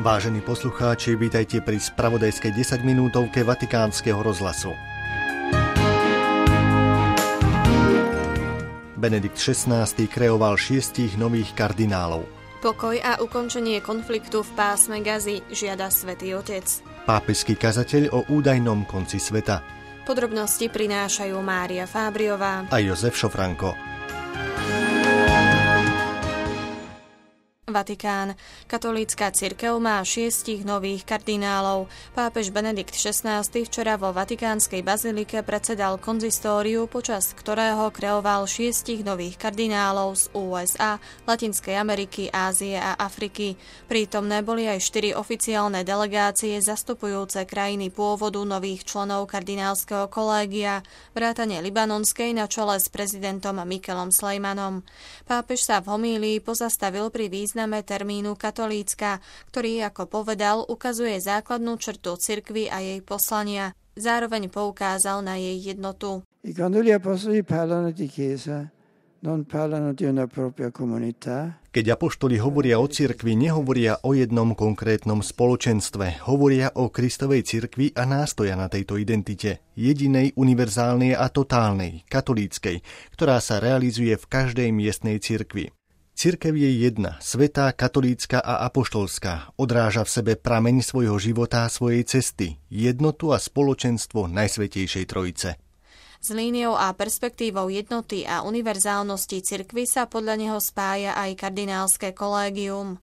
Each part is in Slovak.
Vážení poslucháči, vítajte pri spravodajskej 10-minútovke Vatikánskeho rozhlasu. Benedikt XVI kreoval 6 nových kardinálov. Pokoj a ukončenie konfliktu v pásme Gazy žiada Svätý Otec. Pápežský kazateľ o údajnom konci sveta. Podrobnosti prinášajú Mária Fábriová a Jozef Šofranko. Vatikán. Katolícka cirkev má 6 nových kardinálov. Pápež Benedikt XVI včera vo vatikánskej bazilike predsedal konzistóriu, počas ktorého kreoval 6 nových kardinálov z USA, Latinskej Ameriky, Ázie a Afriky. Prítomné boli aj 4 oficiálne delegácie zastupujúce krajiny pôvodu nových členov kardinálskeho kolégia, vrátane libanonskej na čele s prezidentom Mikelom Slejmanom. Pápež sa v homílii pozastavil pri význame termínu katolícka, ktorý, ako povedal, ukazuje základnú črtu cirkvi a jej poslania. Zároveň poukázal na jej jednotu. Keď apoštoli hovoria o cirkvi, nehovoria o jednom konkrétnom spoločenstve. Hovoria o Kristovej cirkvi a nástoja na tejto identite. Jedinej, univerzálnej a totálnej, katolíckej, ktorá sa realizuje v každej miestnej cirkvi. Cirkev je jedna, svätá, katolícka a apoštolská. Odráža v sebe prameň svojho života a svojej cesty, jednotu a spoločenstvo Najsvätejšej Trojice. S líniou a perspektívou jednoty a univerzálnosti cirkvi sa podľa neho spája aj kardinálske kolégium.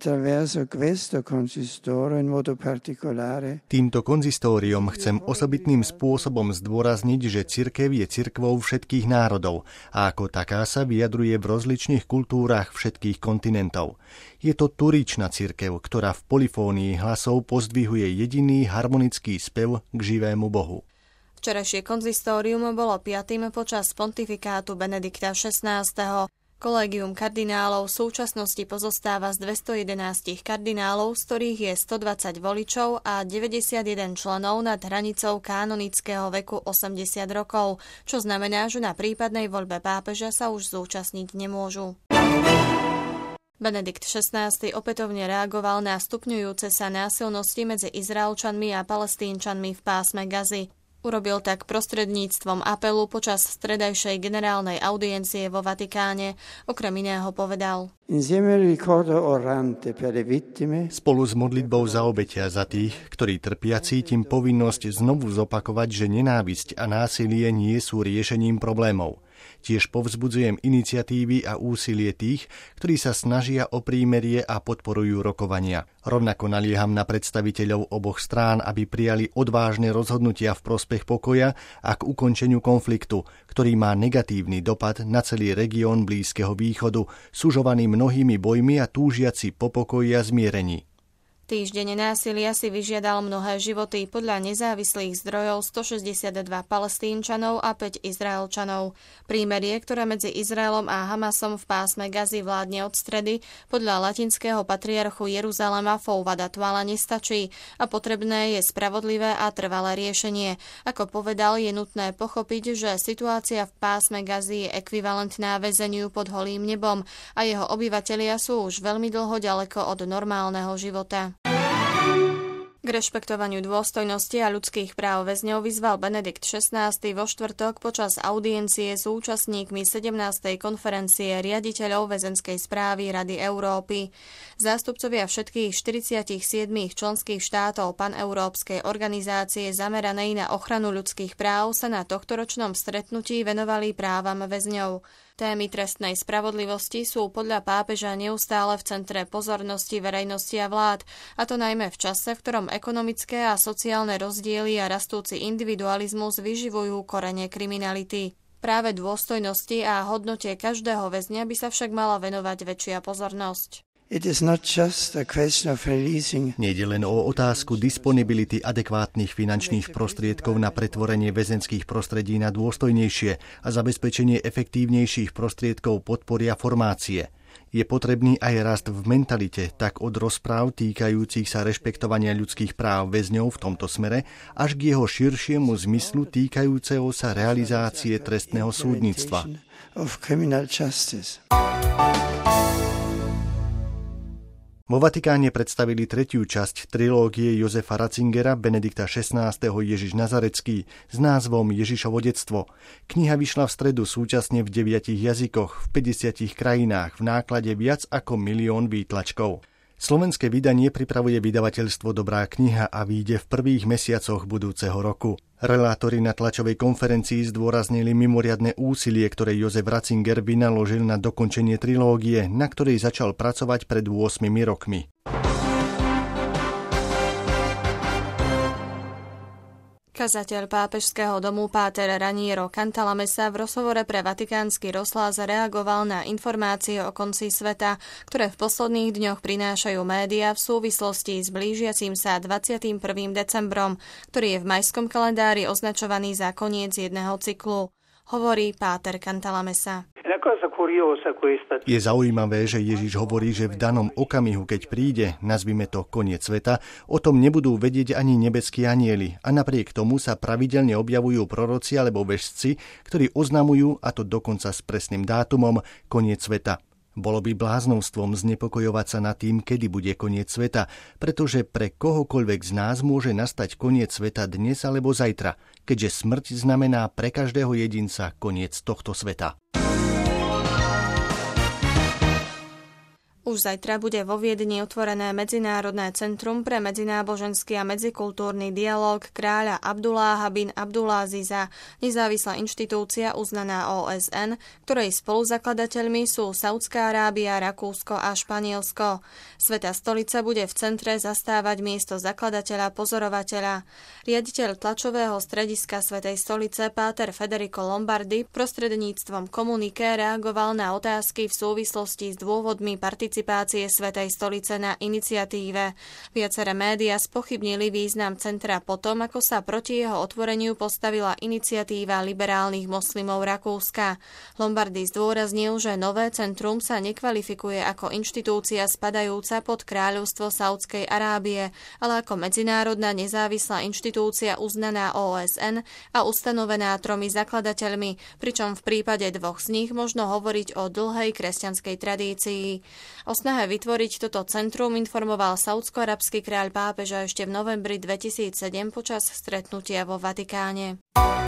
Týmto konzistóriom chcem osobitným spôsobom zdôrazniť, že cirkev je cirkvou všetkých národov a ako taká sa vyjadruje v rozličných kultúrach všetkých kontinentov. Je to turičná cirkev, ktorá v polifónii hlasov pozdvihuje jediný harmonický spev k živému Bohu. Včerajšie konzistórium bolo 5. počas pontifikátu Benedikta XVI. Kolégium kardinálov v súčasnosti pozostáva z 211 kardinálov, z ktorých je 120 voličov a 91 členov nad hranicou kanonického veku 80 rokov, čo znamená, že na prípadnej voľbe pápeža sa už zúčastniť nemôžu. Benedikt XVI opätovne reagoval na stupňujúce sa násilnosti medzi Izraelčanmi a Palestínčanmi v pásme Gazy. Urobil tak prostredníctvom apelu počas stredajšej generálnej audiencie vo Vatikáne. Okrem iného povedal: Spolu s modlitbou za obete a za tých, ktorí trpia, cítim povinnosť znovu zopakovať, že nenávisť a násilie nie sú riešením problémov. Tiež povzbudzujem iniciatívy a úsilie tých, ktorí sa snažia o prímerie a podporujú rokovania. Rovnako nalieham na predstaviteľov oboch strán, aby prijali odvážne rozhodnutia v prospech pokoja a k ukončeniu konfliktu, ktorý má negatívny dopad na celý región Blízkeho východu, sužovaný mnohými bojmi a túžiaci po pokoji a zmierení. Týždeň násilia si vyžiadal mnohé životy. Podľa nezávislých zdrojov 162 Palestínčanov a 5 Izraelčanov. Prímerie, ktoré medzi Izraelom a Hamasom v pásme Gazy vládne od stredy, podľa latinského patriarchu Jeruzalema Fouada Tuala nestačí a potrebné je spravodlivé a trvalé riešenie. Ako povedal, je nutné pochopiť, že situácia v pásme Gazy je ekvivalentná väzeniu pod holým nebom a jeho obyvatelia sú už veľmi dlho ďaleko od normálneho života. K rešpektovaniu dôstojnosti a ľudských práv väzňov vyzval Benedikt XVI vo štvrtok počas audiencie s účastníkmi 17. konferencie riaditeľov väzenskej správy Rady Európy. Zástupcovia všetkých 47 členských štátov paneurópskej organizácie zameranej na ochranu ľudských práv sa na tohtoročnom stretnutí venovali právam väzňov. Témy trestnej spravodlivosti sú podľa pápeža neustále v centre pozornosti verejnosti a vlád, a to najmä v čase, v ktorom ekonomické a sociálne rozdiely a rastúci individualizmus vyživujú korene kriminality. Práve dôstojnosti a hodnote každého väzňa by sa však mala venovať väčšia pozornosť. Nejde len o otázku disponibility adekvátnych finančných prostriedkov na pretvorenie väzenských prostredí na dôstojnejšie a zabezpečenie efektívnejších prostriedkov podpory a formácie. Je potrebný aj rast v mentalite, tak od rozpráv týkajúcich sa rešpektovania ľudských práv väzňov v tomto smere, až k jeho širšiemu zmyslu týkajúceho sa realizácie trestného súdnictva. Vo Vatikáne predstavili tretiu časť trilógie Josefa Ratzingera Benedikta XVI. Ježiš Nazarecký s názvom Ježišovo detstvo. Kniha vyšla v stredu súčasne v 9 jazykoch, v 50 krajinách, v náklade viac ako 1 000 000 výtlačkov. Slovenské vydanie pripravuje vydavateľstvo Dobrá kniha a vyjde v prvých mesiacoch budúceho roku. Relátori na tlačovej konferencii zdôraznili mimoriadne úsilie, ktoré Jozef Ratzinger vynaložil na dokončenie trilógie, na ktorej začal pracovať pred 8 rokmi. Kazateľ pápežského domu páter Raniero Cantalamessa v rozhovore pre Vatikánsky rozhlas reagoval na informácie o konci sveta, ktoré v posledných dňoch prinášajú médiá v súvislosti s blížiacim sa 21. decembrom, ktorý je v majskom kalendári označovaný za koniec jedného cyklu. Hovorí páter Cantalamessa. Je zaujímavé, že Ježiš hovorí, že v danom okamihu, keď príde, nazvime to koniec sveta, o tom nebudú vedieť ani nebeskí anjeli a napriek tomu sa pravidelne objavujú proroci alebo vešci, ktorí oznamujú, a to dokonca s presným dátumom, koniec sveta. Bolo by bláznovstvom znepokojovať sa nad tým, kedy bude koniec sveta, pretože pre kohokoľvek z nás môže nastať koniec sveta dnes alebo zajtra, keďže smrť znamená pre každého jedinca koniec tohto sveta. Už zajtra bude vo Viedni otvorené Medzinárodné centrum pre medzináboženský a medzikultúrny dialóg kráľa Abdulláha bin Abdulaziza, nezávislá inštitúcia uznaná OSN, ktorej spoluzakladateľmi sú Saudská Arábia, Rakúsko a Španielsko. Svätá stolica bude v centre zastávať miesto zakladateľa pozorovateľa. Riaditeľ tlačového strediska Svätej stolice páter Federico Lombardi prostredníctvom komuniké reagoval na otázky v súvislosti s dôvodmi participácie Svätej stolice na iniciatíve. Viaceré médiá spochybnili význam centra potom, ako sa proti jeho otvoreniu postavila iniciatíva liberálnych moslimov Rakúska. Lombardi zdôraznil, že nové centrum sa nekvalifikuje ako inštitúcia spadajúca pod kráľovstvo Saúdskej Arábie, ale ako medzinárodná nezávislá inštitúcia uznaná OSN a ustanovená 3 zakladateľmi, pričom v prípade 2 z nich možno hovoriť o dlhej kresťanskej tradícii. O snahe vytvoriť toto centrum informoval saúdsko-arabský kráľ pápeža ešte v novembri 2007 počas stretnutia vo Vatikáne.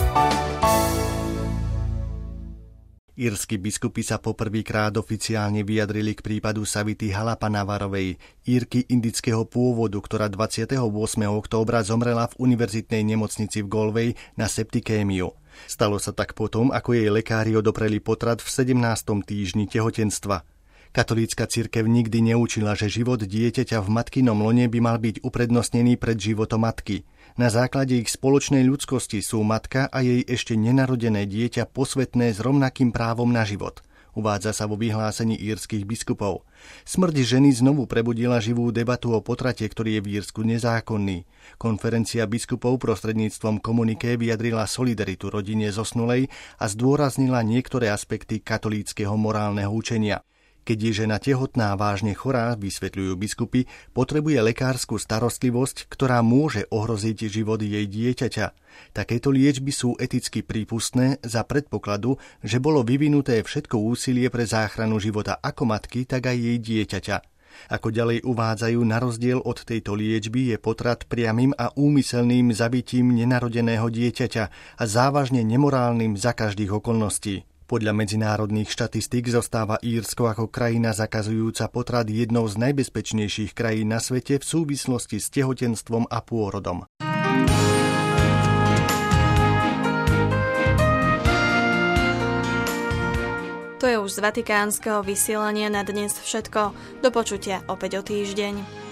Írski biskupy sa poprvýkrát oficiálne vyjadrili k prípadu Savity Halappanawarovej, Írky indického pôvodu, ktorá 28. októbra zomrela v univerzitnej nemocnici v Galway na septikémiu. Stalo sa tak potom, ako jej lekári odopreli potrat v 17. týždni tehotenstva. Katolícka cirkev nikdy neučila, že život dieťaťa v matkinom lone by mal byť uprednostnený pred životom matky. Na základe ich spoločnej ľudskosti sú matka a jej ešte nenarodené dieťa posvätné s rovnakým právom na život. Uvádza sa vo vyhlásení írskych biskupov. Smrť ženy znovu prebudila živú debatu o potrate, ktorý je v Írsku nezákonný. Konferencia biskupov prostredníctvom komuniké vyjadrila solidaritu rodine zosnulej a zdôraznila niektoré aspekty katolíckeho morálneho učenia. Keď je žena tehotná vážne chorá, vysvetľujú biskupy, potrebuje lekárskú starostlivosť, ktorá môže ohroziť život jej dieťaťa. Takéto liečby sú eticky prípustné za predpokladu, že bolo vyvinuté všetko úsilie pre záchranu života ako matky, tak aj jej dieťaťa. Ako ďalej uvádzajú, na rozdiel od tejto liečby je potrat priamym a úmyselným zabitím nenarodeného dieťaťa a závažne nemorálnym za každých okolností. Podľa medzinárodných štatistík zostáva Írsko ako krajina zakazujúca potrat jednou z najbezpečnejších krajín na svete v súvislosti s tehotenstvom a pôrodom. To je už z vatikánskeho vysielania na dnes všetko. Do počutia opäť o týždeň.